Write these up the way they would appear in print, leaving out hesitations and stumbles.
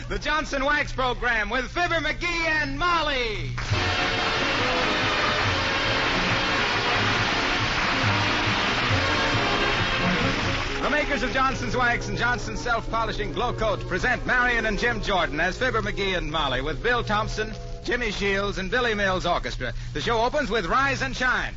The Johnson Wax Program with Fibber McGee and Molly. The makers of Johnson's Wax and Johnson's Self-Polishing Glow Coat present Marion and Jim Jordan as Fibber McGee and Molly with Bill Thompson, Jimmy Shields, and Billy Mills Orchestra. The show opens with Rise and Shine.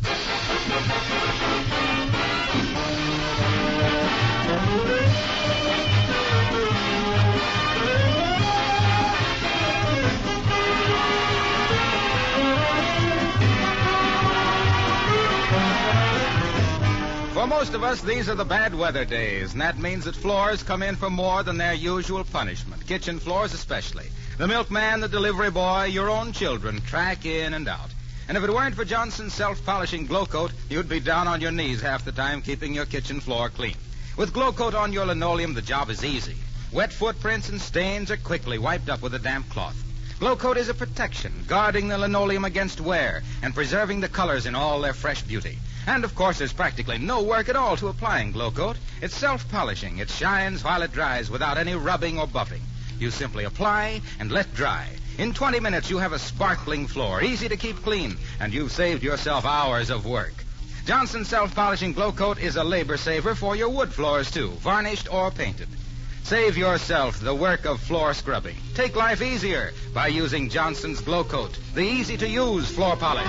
For most of us, these are the bad weather days, and that means that floors come in for more than their usual punishment. Kitchen floors especially. The milkman, the delivery boy, your own children track in and out. And if it weren't for Johnson's Self-Polishing Glow Coat, you'd be down on your knees half the time keeping your kitchen floor clean. With Glow Coat on your linoleum, the job is easy. Wet footprints and stains are quickly wiped up with a damp cloth. Glow Coat is a protection, guarding the linoleum against wear and preserving the colors in all their fresh beauty. And, of course, there's practically no work at all to applying Glow Coat. It's self-polishing. It shines while it dries without any rubbing or buffing. You simply apply and let dry. In 20 minutes, you have a sparkling floor, easy to keep clean, and you've saved yourself hours of work. Johnson's Self-Polishing Glow Coat is a labor saver for your wood floors, too, varnished or painted. Save yourself the work of floor scrubbing. Take life easier by using Johnson's Glow Coat, the easy-to-use floor polish.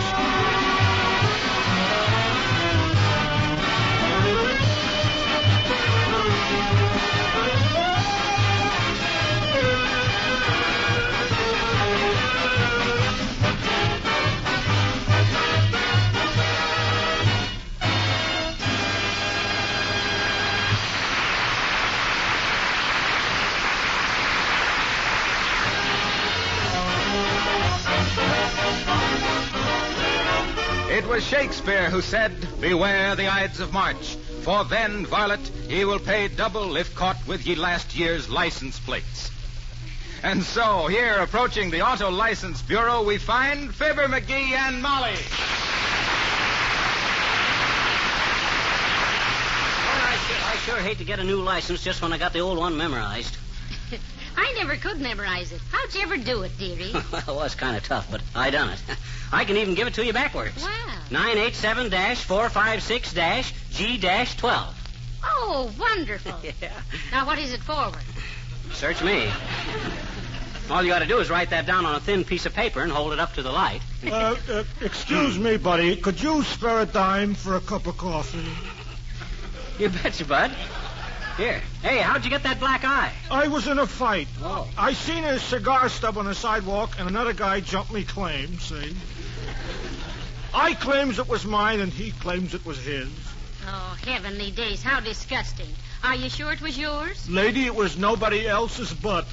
It was Shakespeare who said, "Beware the Ides of March, for then, varlet, ye will pay double if caught with ye last year's license plates." And so, here, approaching the Auto License Bureau, we find Fibber McGee and Molly. Well, I sure hate to get a new license just when I got the old one memorized. I never could memorize it. How'd you ever do it, dearie? Well, it was kind of tough, but I done it. I can even give it to you backwards. Wow. 987-456-G-12. Oh, wonderful. Yeah. Now, what is it forward? Search me. All you got to do is write that down on a thin piece of paper and hold it up to the light. Excuse me, buddy. Could you spare a dime for a cup of coffee? You betcha, bud. Here. Hey, how'd you get that black eye? I was in a fight. Oh. I seen a cigar stub on the sidewalk, and another guy jumped me claim, see? I claims it was mine, and he claims it was his. Oh, heavenly days, how disgusting. Are you sure it was yours? Lady, it was nobody else's butt.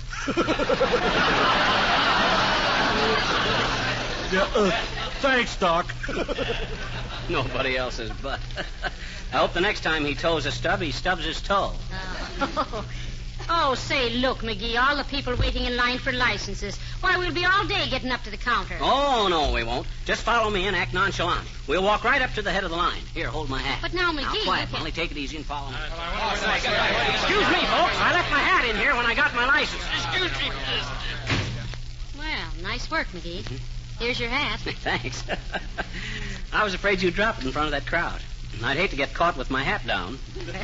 Thanks, Doc. Nobody else's butt. I hope the next time he toes a stub, he stubs his toe. Oh, say, look, McGee, all the people waiting in line for licenses. Why, we'll be all day getting up to the counter. Oh, no, we won't. Just follow me and act nonchalant. We'll walk right up to the head of the line. Here, hold my hat. But now, McGee... Now, quiet, Molly. Take it easy and follow me. Excuse me, folks. I left my hat in here when I got my license. Excuse me. Well, nice work, McGee. Here's your hat. Thanks. I was afraid you'd drop it in front of that crowd. I'd hate to get caught with my hat down.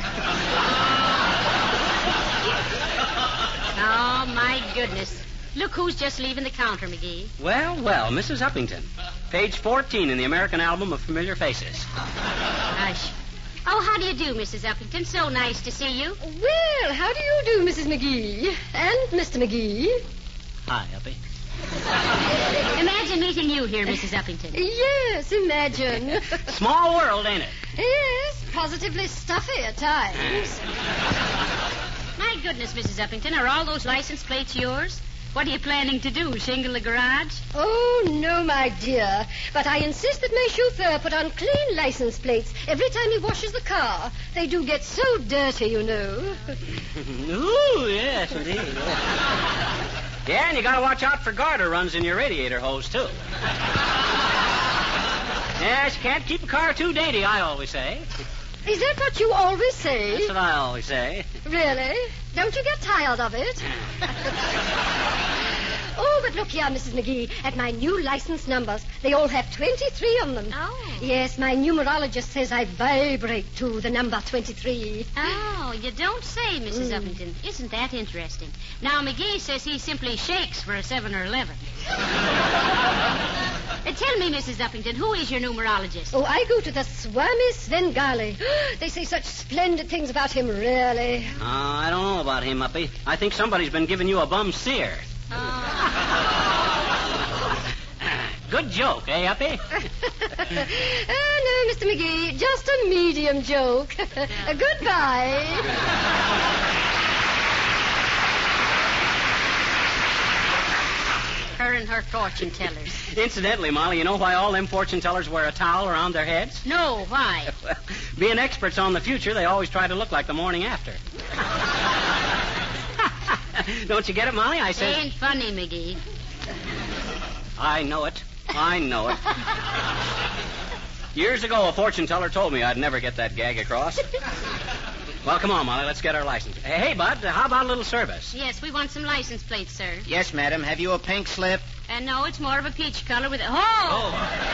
Oh, my goodness. Look who's just leaving the counter, McGee. Well, Mrs. Uppington. Page 14 in the American Album of Familiar Faces. Hush. Oh, how do you do, Mrs. Uppington? So nice to see you. Well, how do you do, Mrs. McGee? And Mr. McGee? Hi, Uppy. Imagine meeting you here, Mrs. Uppington. Yes, imagine. Small world, ain't it? Yes, positively stuffy at times. My goodness, Mrs. Uppington, are all those license plates yours? What are you planning to do, shingle the garage? Oh, no, my dear. But I insist that my chauffeur put on clean license plates every time he washes the car. They do get so dirty, you know. Ooh, yes, indeed. Yeah, and you got to watch out for garter runs in your radiator hose, too. Yes, you can't keep a car too dainty, I always say. Is that what you always say? That's what I always say. Really? Don't you get tired of it? here, Mrs. McGee, at my new license numbers. They all have 23 on them. Oh. Yes, my numerologist says I vibrate to the number 23. Oh, you don't say, Mrs. Uppington. Isn't that interesting? Now, McGee says he simply shakes for a 7 or 11. Tell me, Mrs. Uppington, who is your numerologist? Oh, I go to the Swami Svengali. They say such splendid things about him, really. I don't know about him, Uppy. I think somebody's been giving you a bum sear. Good joke, eh, Uppy? Oh, no, Mr. McGee. Just a medium joke. Goodbye. Her and her fortune tellers. Incidentally, Molly, you know why all them fortune tellers wear a towel around their heads? No, why? Well, being experts on the future, they always try to look like the morning after. Don't you get it, Molly? I said... Ain't funny, McGee. I know it. Years ago, a fortune teller told me I'd never get that gag across. Well, come on, Molly. Let's get our license. Hey, Bud, how about a little service? Yes, we want some license plates, sir. Yes, madam. Have you a pink slip? No, it's more of a peach color with a... Oh!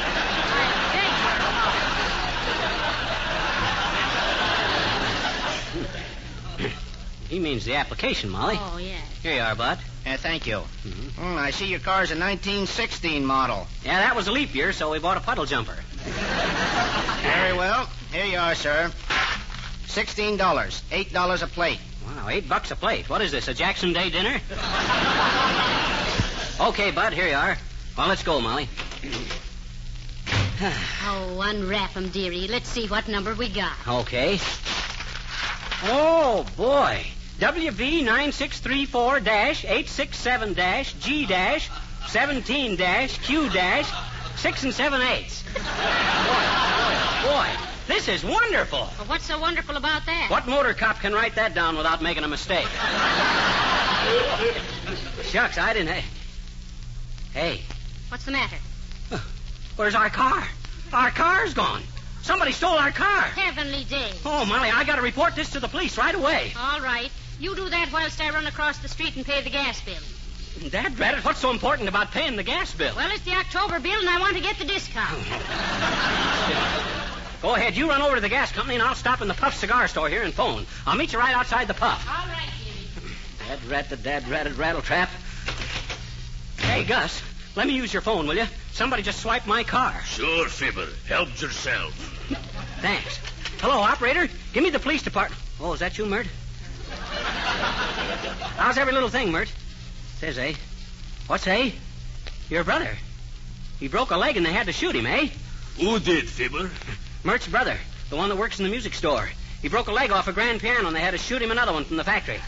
He means the application, Molly. Oh, yes. Here you are, Bud. Thank you. I see your car's a 1916 model. Yeah, that was a leap year, so we bought a puddle jumper. Very well. Here you are, sir. $16. $8 a plate. Wow, $8 a plate. What is this, a Jackson Day dinner? Okay, Bud, here you are. Well, let's go, Molly. Oh, unwrap 'em, dearie. Let's see what number we got. Okay. Oh, boy. WV963-867-G-17-Q-6 and 7/8. Boy, this is wonderful. Well, what's so wonderful about that? What motor cop can write that down without making a mistake? Shucks, I didn't... Hey. What's the matter? Where's our car? Our car's gone. Somebody stole our car. Heavenly day. Oh, Molly, I got to report this to the police right away. All right. You do that whilst I run across the street and pay the gas bill. Dad, Brad, what's so important about paying the gas bill? Well, it's the October bill, and I want to get the discount. Go ahead. You run over to the gas company, and I'll stop in the Puff cigar store here and phone. I'll meet you right outside the Puff. All right, Jimmy. Dad-rat-ratted rattle-trap. Hey, Gus, let me use your phone, will you? Somebody just swiped my car. Sure, Fibber. Help yourself. Thanks. Hello, operator. Give me the police department. Oh, is that you, Mert? How's every little thing, Mert? Says, eh? What's, eh? Your brother. He broke a leg and they had to shoot him, eh? Who did, Fibber? Mert's brother, the one that works in the music store. He broke a leg off a grand piano and they had to shoot him another one from the factory.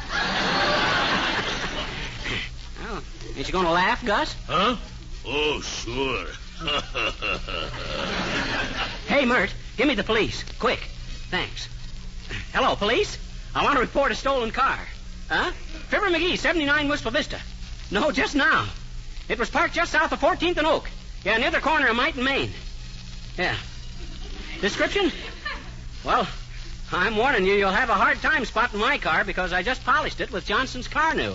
Oh, ain't you going to laugh, Gus? Huh? Oh, sure. Hey, Mert, give me the police. Quick. Thanks. Hello, police. I want to report a stolen car. Huh? Fibber McGee, 79 Wistful Vista. No, just now. It was parked just south of 14th and Oak. Yeah, near the corner of Mite and Main. Yeah. Description? Well, I'm warning you, you'll have a hard time spotting my car because I just polished it with Johnson's Car New.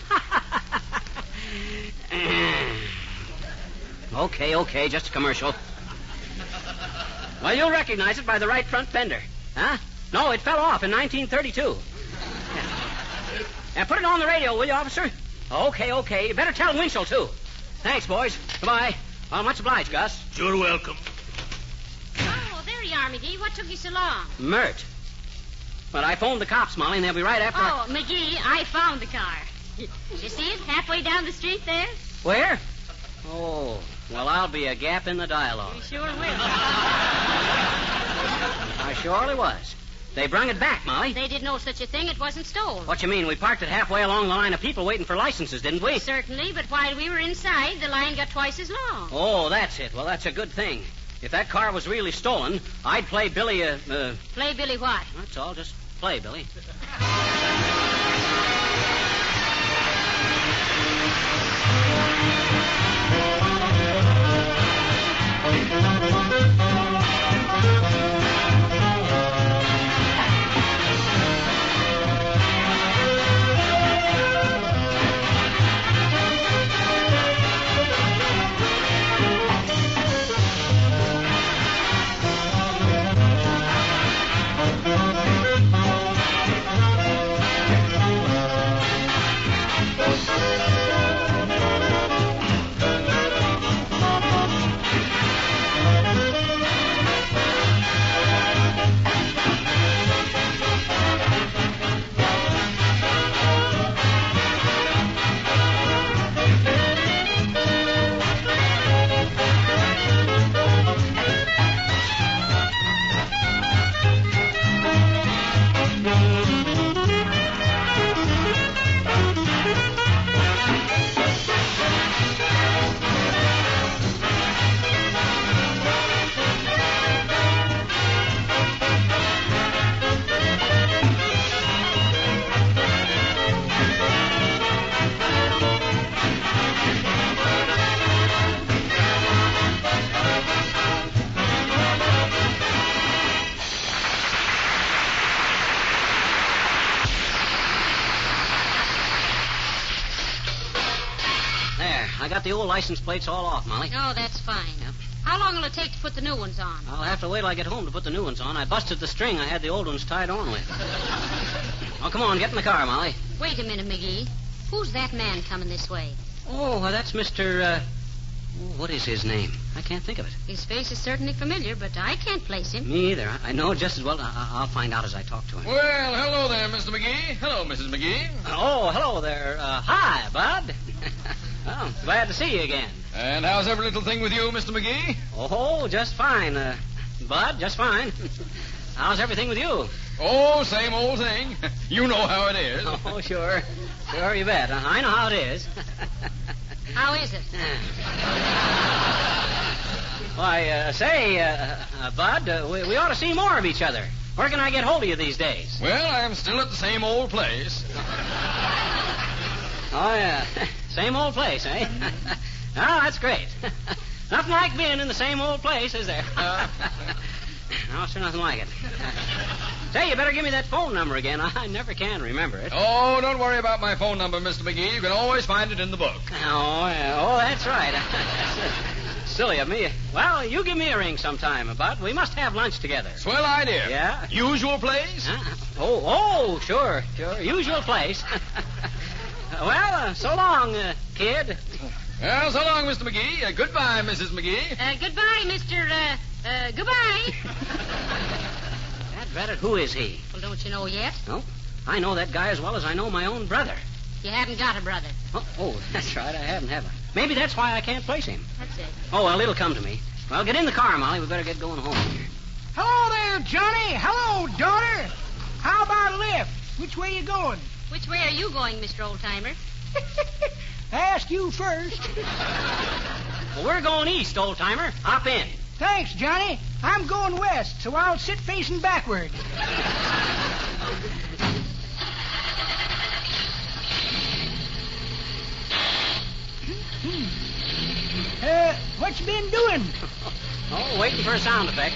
Okay, just a commercial. Well, you'll recognize it by the right front fender. Huh? No, it fell off in 1932. Now, put it on the radio, will you, officer? Okay. You better tell Winchell, too. Thanks, boys. Goodbye. Well, much obliged, Gus. You're welcome. Oh, there you are, McGee. What took you so long? Mert. But I phoned the cops, Molly, and they'll be right after... Oh, McGee, I found the car. You see it halfway down the street there? Where? Oh, well, I'll be a gap in the dialogue. You sure will. I surely was. They brung it back, Molly. They did no such a thing. It wasn't stolen. What you mean? We parked it halfway along the line of people waiting for licenses, didn't we? Certainly, but while we were inside, the line got twice as long. Oh, that's it. Well, that's a good thing. If that car was really stolen, I'd play Billy Play Billy what? That's all. Just play, Billy. I got the old license plates all off, Molly. Oh, that's fine. Yep. How long will it take to put the new ones on? I'll have to wait till I get home to put the new ones on. I busted the string I had the old ones tied on with. Oh, come on, get in the car, Molly. Wait a minute, McGee. Who's that man coming this way? Oh, well, that's Mr. What is his name? I can't think of it. His face is certainly familiar, but I can't place him. Me either. I know just as well. I'll find out as I talk to him. Well, hello there, Mr. McGee. Hello, Mrs. McGee. Oh, hello there. Hi, Bud. Oh, glad to see you again. And how's every little thing with you, Mr. McGee? Oh, just fine, Bud, just fine. How's everything with you? Oh, same old thing. You know how it is. Oh, sure. Sure, you bet. I know how it is. How is it? Why, Bud, we ought to see more of each other. Where can I get hold of you these days? Well, I'm still at the same old place. Oh, yeah. Same old place, eh? Oh, that's great. Nothing like being in the same old place, is there? No, sure, nothing like it. Say, you better give me that phone number again. I never can remember it. Oh, don't worry about my phone number, Mr. McGee. You can always find it in the book. Oh, yeah. Oh, that's right. Silly of me. Well, you give me a ring sometime, Bud. We must have lunch together. Swell idea. Yeah? Usual place? Sure. Usual place. Well, so long, kid. Well, so long, Mr. McGee. Goodbye, Mrs. McGee. Goodbye, Mr. Goodbye. Drat it, who is he? Well, don't you know yet? No. I know that guy as well as I know my own brother. You haven't got a brother. Oh, that's right. I haven't, have I? Maybe that's why I can't place him. That's it. Oh, well, it'll come to me. Well, get in the car, Molly. We better get going home here. Hello there, Johnny. Hello, daughter. How about a lift? Which way you going? Which way are you going, Mr. Oldtimer? I asked you first. Well, we're going east, old-timer. Hop in. Thanks, Johnny. I'm going west, so I'll sit facing backward. What you been doing? Oh, waiting for a sound effect.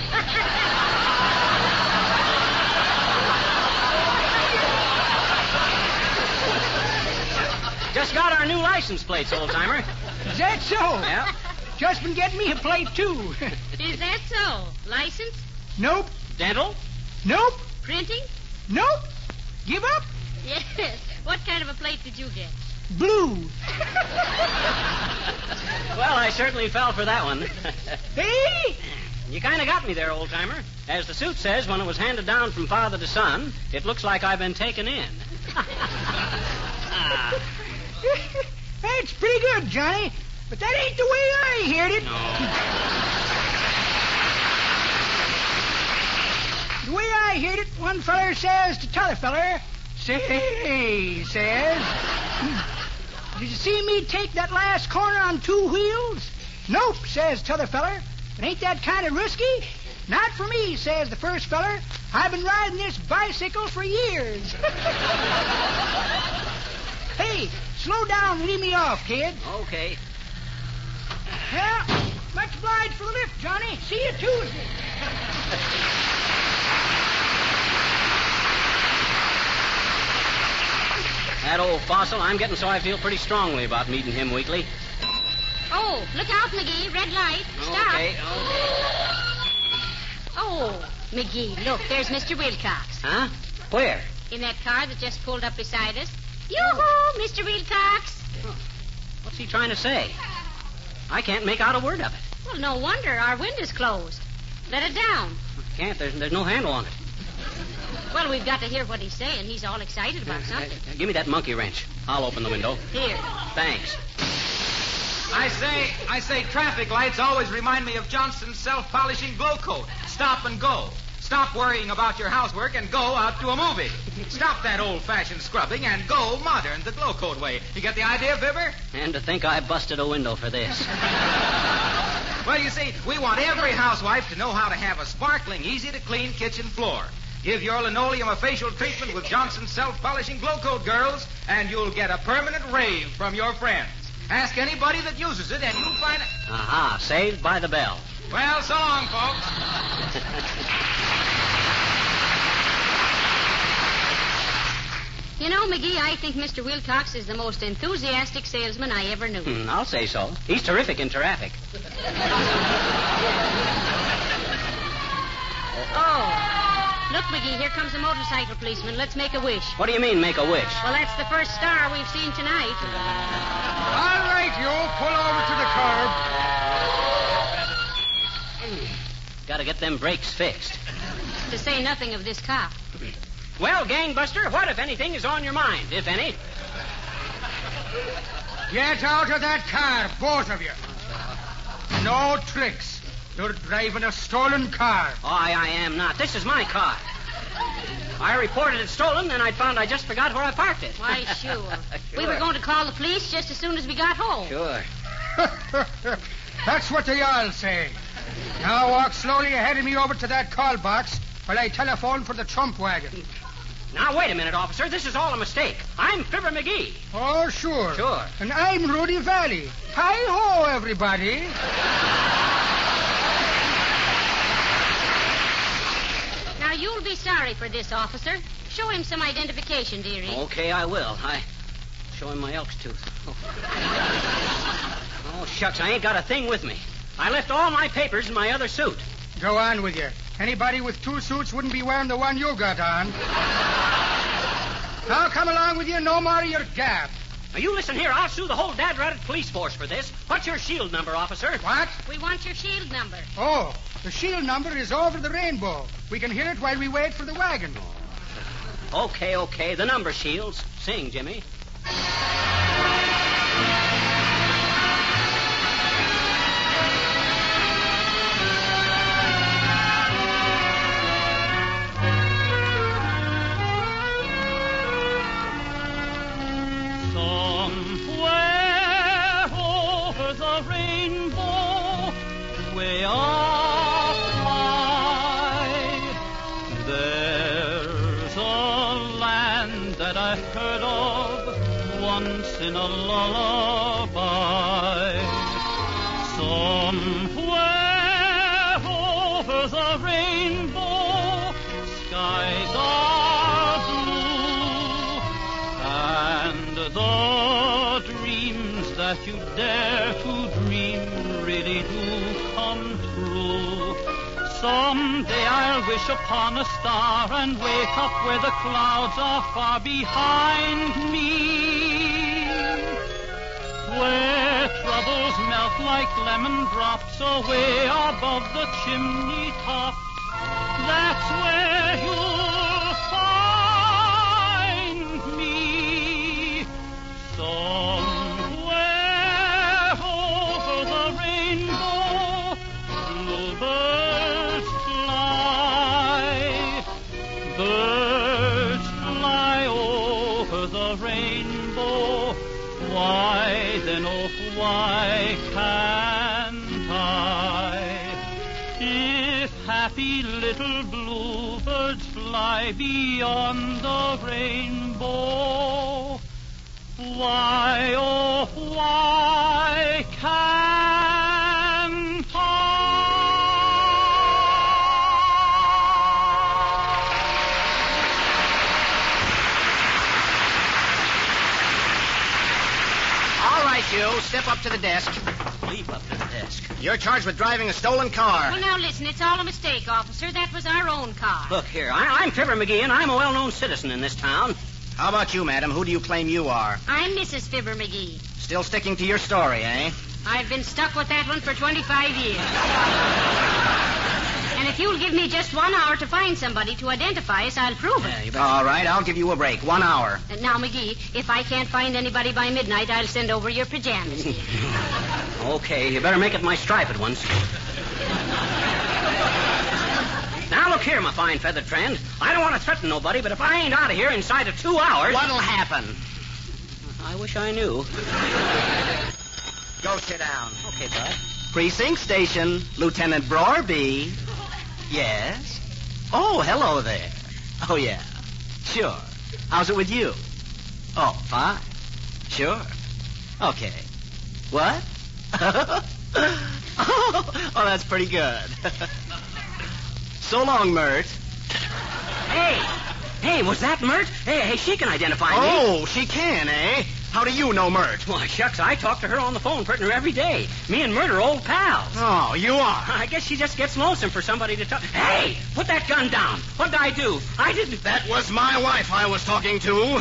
Just got our new license plates, old-timer. Is that so? Yeah. Just been getting me a plate, too. Is that so? License? Nope. Dental? Nope. Printing? Nope. Give up? Yes. What kind of a plate did you get? Blue. Well, I certainly fell for that one. Hey? You kind of got me there, old-timer. As the suit says, when it was handed down from father to son, it looks like I've been taken in. That's pretty good, Johnny. But that ain't the way I heard it. No. The way I heard it, one feller says to t'other feller, say, says, did you see me take that last corner on 2 wheels? Nope, says t'other feller. But ain't that kind of risky? Not for me, says the first feller. I've been riding this bicycle for years. Hey, slow down and leave me off, kid. Okay. Yeah, much obliged for the lift, Johnny. See you Tuesday. That old fossil, I'm getting so I feel pretty strongly about meeting him weekly. Oh, look out, McGee. Red light. Stop. Okay. Oh, McGee, look, there's Mr. Wilcox. Huh? Where? In that car that just pulled up beside us. Yoo-hoo, Mr. Wilcox. What's he trying to say? I can't make out a word of it. Well, no wonder. Our window's closed. Let it down. Can't. There's no handle on it. Well, we've got to hear what he's saying. He's all excited about something. Give me that monkey wrench. I'll open the window. Here. Thanks. I say, traffic lights always remind me of Johnson's self-polishing glow coat. Stop and go. Stop worrying about your housework and go out to a movie. Stop that old-fashioned scrubbing and go modern, the glow coat way. You get the idea, Fibber? And to think I busted a window for this. Well, you see, we want every housewife to know how to have a sparkling, easy-to-clean kitchen floor. Give your linoleum a facial treatment with Johnson's self-polishing glow coat, girls, and you'll get a permanent rave from your friends. Ask anybody that uses it, and you'll find it. Aha, saved by the bell. Well, so long, folks. You know, McGee, I think Mr. Wilcox is the most enthusiastic salesman I ever knew. I'll say so. He's terrific in traffic. Oh. Look, McGee, here comes a motorcycle policeman. Let's make a wish. What do you mean, make a wish? Well, that's the first star we've seen tonight. All right, you. Pull over to the curb. Gotta get them brakes fixed. To say nothing of this cop. Well, gangbuster, what, if anything, is on your mind, if any? Get out of that car, both of you. No tricks. You're driving a stolen car. Oh, I am not. This is my car. I reported it stolen, and I found I just forgot where I parked it. Why, sure. We were going to call the police just as soon as we got home. Sure. That's what they all say. Now walk slowly ahead of me over to that call box while I telephone for the Trump wagon. Now, wait a minute, officer. This is all a mistake. I'm Fibber McGee. Oh, sure. Sure. And I'm Rudy Valley. Hi-ho, everybody. Now, you'll be sorry for this, officer. Show him some identification, dearie. Okay, I will. Show him my elk's tooth. Oh, shucks, I ain't got a thing with me. I left all my papers in my other suit. Go on with you. Anybody with two suits wouldn't be wearing the one you got on. Now come along with you. No more of your gab. Now, you listen here. I'll sue the whole dad-ratted police force for this. What's your shield number, officer? What? We want your shield number. Oh, the shield number is over the rainbow. We can hear it while we wait for the wagon. Okay. The number, Shields. Sing, Jimmy. In a lullaby, somewhere over the rainbow, skies are blue, and the dreams that you dare to dream really do come true. Someday I'll wish upon a star and wake up where the clouds are far behind me, where troubles melt like lemon drops away above the chimney tops. That's where you'll find me. Somewhere over the rainbow, bluebirds fly. Birds fly over the rainbow. Why then, oh, why can't I? If happy little bluebirds fly beyond the rainbow, why, oh, why can't I? All right, you. Step up to the desk. Leap up to the desk. You're charged with driving a stolen car. Well, now, listen, it's all a mistake, officer. That was our own car. Look here, I'm Fibber McGee, and I'm a well-known citizen in this town. How about you, madam? Who do you claim you are? I'm Mrs. Fibber McGee. Still sticking to your story, eh? I've been stuck with that one for 25 years. And if you'll give me just 1 hour to find somebody to identify us, I'll prove it. All right, I'll give you a break. 1 hour. Now, McGee, if I can't find anybody by midnight, I'll send over your pajamas here. Okay, you better make it my striped ones. Now, look here, my fine feathered friend. I don't want to threaten nobody, but if I ain't out of here inside of 2 hours... What'll happen? I wish I knew. Go sit down. Okay, bud. Precinct Station, Lieutenant Brorby. Yes? Oh, hello there. Oh, yeah. Sure. How's it with you? Oh, fine. Sure. Okay. What? Oh, that's pretty good. So long, Mert. Hey, Hey, was that Mert? Hey, she can identify me. Oh, she can, eh? How do you know Mert? Why, shucks, I talk to her on the phone pretty near every day. Me and Mert are old pals. Oh, you are? I guess she just gets lonesome for somebody to talk. Hey, put that gun down. What did I do? I didn't... That was my wife I was talking to.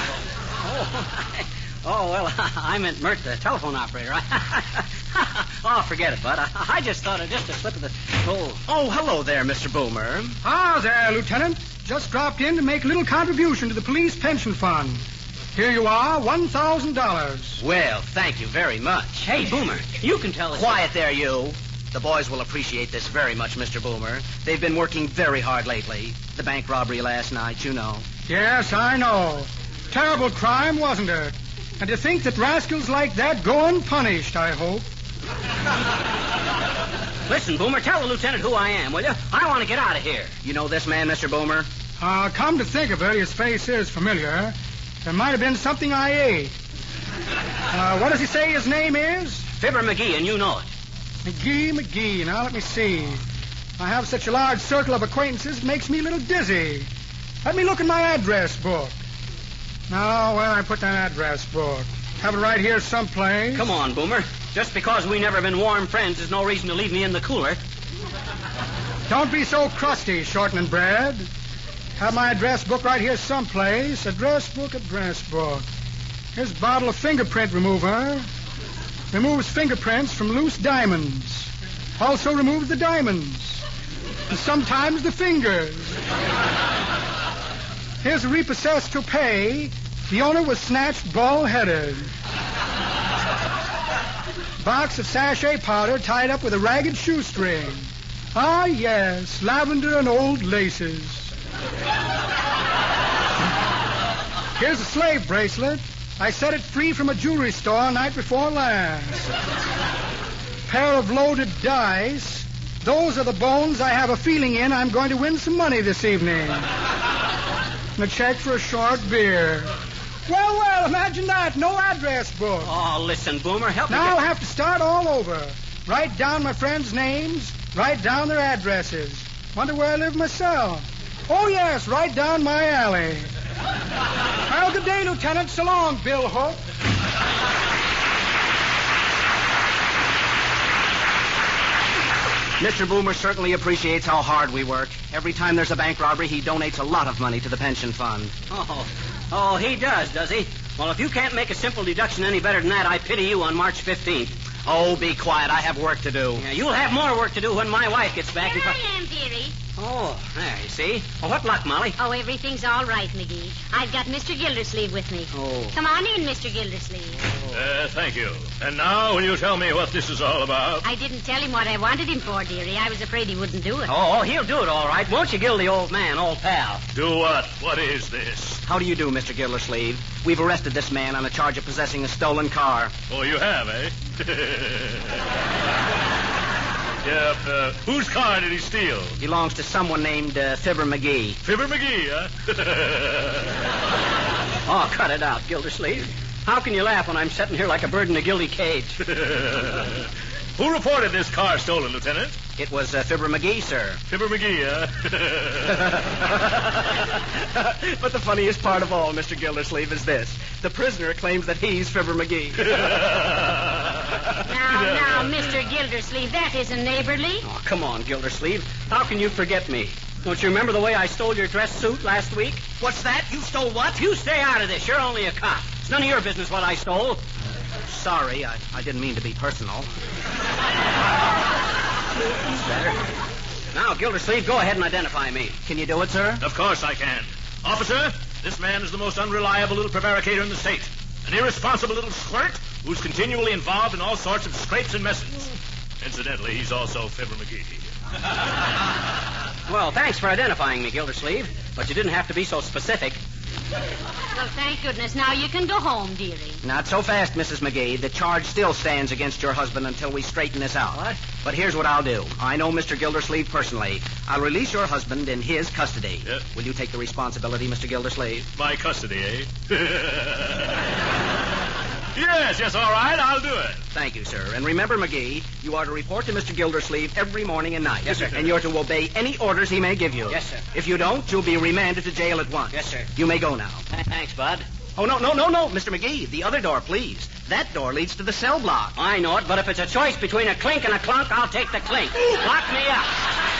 Oh, well, I meant Mert, the telephone operator. Oh, forget it, Bud. I just thought of just a slip of the... Oh, hello there, Mr. Boomer. Ah, there, Lieutenant. Just dropped in to make a little contribution to the police pension fund. Here you are, $1,000. Well, thank you very much. Hey, Boomer, you can tell us... Quiet there, you. The boys will appreciate this very much, Mr. Boomer. They've been working very hard lately. The bank robbery last night, you know. Yes, I know. Terrible crime, wasn't it? And to think that rascals like that go unpunished, I hope. Listen, Boomer, tell the lieutenant who I am, will you? I want to get out of here. You know this man, Mr. Boomer? Come to think of it, his face is familiar. There might have been something I ate. What does he say his name is? Fibber McGee, and you know it. McGee. Now, let me see. I have such a large circle of acquaintances, it makes me a little dizzy. Let me look in my address book. Now, where I put that address book? Have it right here someplace. Come on, Boomer. Just because we never been warm friends is no reason to leave me in the cooler. Don't be so crusty, Shorten and Bread. Have my address book right here someplace. Address book. Here's a bottle of fingerprint remover. Removes fingerprints from loose diamonds. Also removes the diamonds. And sometimes the fingers. Here's a repossessed toupee. The owner was snatched bald-headed. Box of sachet powder tied up with a ragged shoestring. Ah, yes, lavender and old laces. Here's a slave bracelet. I set it free from a jewelry store night before last. Pair of loaded dice. Those are the bones I have a feeling in I'm going to win some money this evening. And a check for a short beer. Well, imagine that. No address book. Oh, listen, Boomer, help me. Now I'll have to start all over. Write down my friends' names. Write down their addresses. Wonder where I live myself. Oh, yes, write down my alley. Well, good day, Lieutenant. So long, Bill Hook. Mr. Boomer certainly appreciates how hard we work. Every time there's a bank robbery, he donates a lot of money to the pension fund. Oh, he does he? Well, if you can't make a simple deduction any better than that, I pity you on March 15th. Oh, be quiet. I have work to do. Yeah, you'll have more work to do when my wife gets back. Here I am, dearie. Oh, there, you see. Well, what luck, Molly? Oh, everything's all right, McGee. I've got Mr. Gildersleeve with me. Oh. Come on in, Mr. Gildersleeve. Thank you. And now, will you tell me what this is all about? I didn't tell him what I wanted him for, dearie. I was afraid he wouldn't do it. Oh, he'll do it all right. Won't you, Gildy, old man, old pal? Do what? What is this? How do you do, Mr. Gildersleeve? We've arrested this man on a charge of possessing a stolen car. Oh, you have, eh? Yeah, whose car did he steal? Belongs to someone named Fibber McGee. Fibber McGee, huh? Oh, cut it out, Gildersleeve. How can you laugh when I'm sitting here like a bird in a gildy cage? Who reported this car stolen, Lieutenant? It was Fibber McGee, sir. Fibber McGee, huh? But the funniest part of all, Mr. Gildersleeve, is this. The prisoner claims that he's Fibber McGee. Now, Mr. Gildersleeve, that isn't neighborly. Oh, come on, Gildersleeve. How can you forget me? Don't you remember the way I stole your dress suit last week? What's that? You stole what? You stay out of this. You're only a cop. It's none of your business what I stole. Sorry, I didn't mean to be personal. That's better. Now, Gildersleeve, go ahead and identify me. Can you do it, sir? Of course I can. Officer, this man is the most unreliable little prevaricator in the state. An irresponsible little squirt who's continually involved in all sorts of scrapes and messes. Incidentally, he's also Fibber McGee. Well, thanks for identifying me, Gildersleeve, but you didn't have to be so specific. Well, thank goodness. Now you can go home, dearie. Not so fast, Mrs. McGee. The charge still stands against your husband until we straighten this out. What? But here's what I'll do. I know Mr. Gildersleeve personally. I'll release your husband in his custody. Yep. Will you take the responsibility, Mr. Gildersleeve? My custody, eh? Yes, all right. I'll do it. Thank you, sir. And remember, McGee, you are to report to Mr. Gildersleeve every morning and night. Yes, sir. And you're to obey any orders he may give you. Yes, sir. If you don't, you'll be remanded to jail at once. Yes, sir. You may go now. Thanks, Bud. Oh, no, Mr. McGee. The other door, please. That door leads to the cell block. I know it, but if it's a choice between a clink and a clunk, I'll take the clink. Lock me up.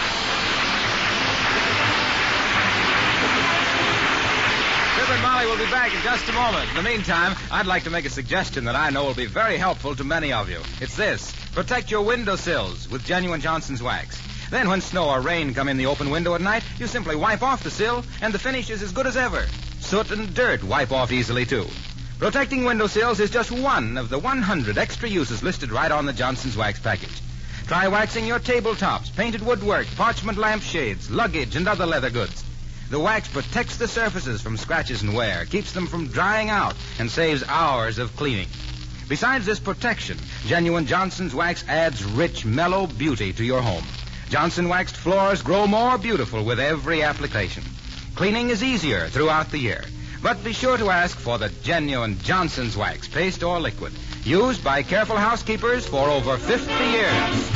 Fib and Molly will be back in just a moment. In the meantime, I'd like to make a suggestion that I know will be very helpful to many of you. It's this. Protect your windowsills with genuine Johnson's wax. Then when snow or rain come in the open window at night, you simply wipe off the sill, and the finish is as good as ever. Soot and dirt wipe off easily, too. Protecting windowsills is just one of the 100 extra uses listed right on the Johnson's Wax package. Try waxing your tabletops, painted woodwork, parchment lampshades, luggage, and other leather goods. The wax protects the surfaces from scratches and wear, keeps them from drying out, and saves hours of cleaning. Besides this protection, genuine Johnson's Wax adds rich, mellow beauty to your home. Johnson waxed floors grow more beautiful with every application. Cleaning is easier throughout the year. But be sure to ask for the genuine Johnson's Wax, paste or liquid, used by careful housekeepers for over 50 years.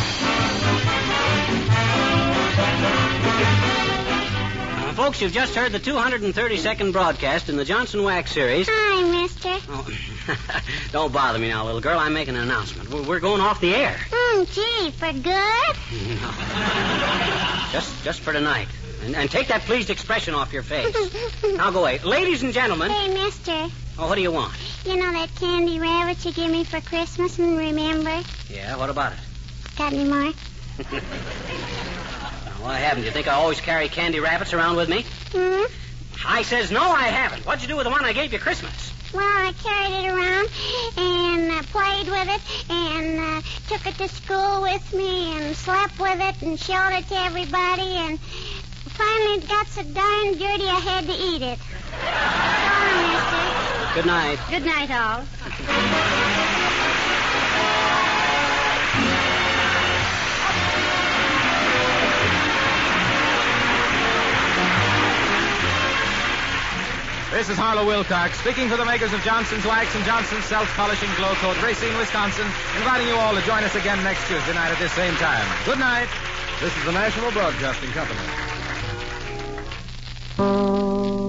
Folks, you've just heard the 232nd broadcast in the Johnson Wax series. Hi, mister. Oh, don't bother me now, little girl. I'm making an announcement. We're going off the air. Gee, for good? Just for tonight. And take that pleased expression off your face. Now go away. Ladies and gentlemen. Hey, mister. Oh, what do you want? You know that candy rabbit you gave me for Christmas and remember? Yeah, what about it? Got any more? Well, I haven't. You think I always carry candy rabbits around with me? Hmm? I says no, I haven't. What'd you do with the one I gave you Christmas? Well, I carried it around and played with it and took it to school with me and slept with it and showed it to everybody and finally it got so darn dirty I had to eat it. Sorry, mister. Good night. Good night, all. This is Harlow Wilcox, speaking for the makers of Johnson's Wax and Johnson's Self-Polishing Glow Coat, Racine, Wisconsin, inviting you all to join us again next Tuesday night at this same time. Good night. This is the National Broadcasting Company.